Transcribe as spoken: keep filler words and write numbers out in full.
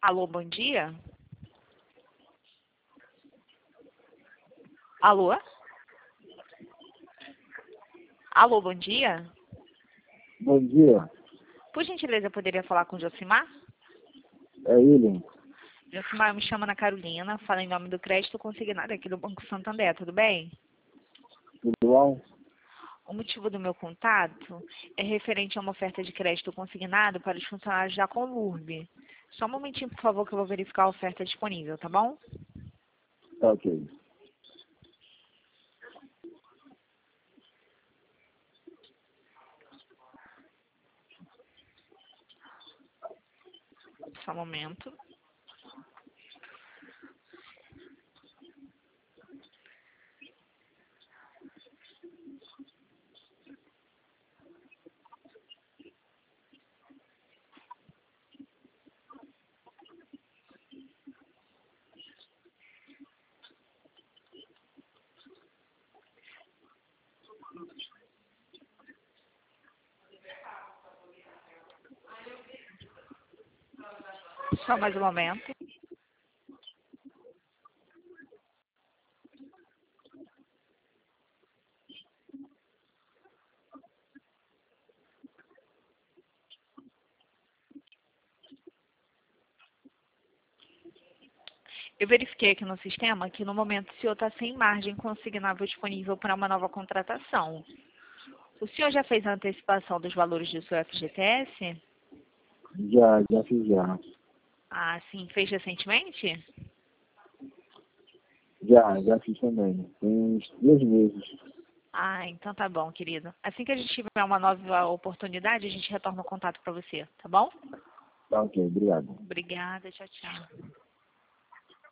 Alô, bom dia? Alô? Alô, bom dia? Bom dia, Por gentileza, eu poderia falar com o Josimar? é ele. Josimar, eu me chamo Ana Carolina, falo em nome do Crédito Consignado aqui do Banco Santander, tudo bem? Tudo bom? O motivo do meu contato é referente a uma oferta de crédito consignado para os funcionários da Conlurb. Só um momentinho, por favor, que eu vou verificar a oferta disponível, tá bom? Tá ok. Só um momento. Só mais um momento. Eu verifiquei aqui no sistema que no momento o senhor está sem margem consignável disponível para uma nova contratação. O senhor já fez a antecipação dos valores do seu F G T S? Já, já fiz já. Ah, sim. Fez recentemente? Já, já fiz também. Tem uns dois meses. Ah, então tá bom, querido. Assim que a gente tiver uma nova oportunidade, a gente retorna o contato para você, tá bom? Tá ok, obrigado. Obrigada, tchau, tchau.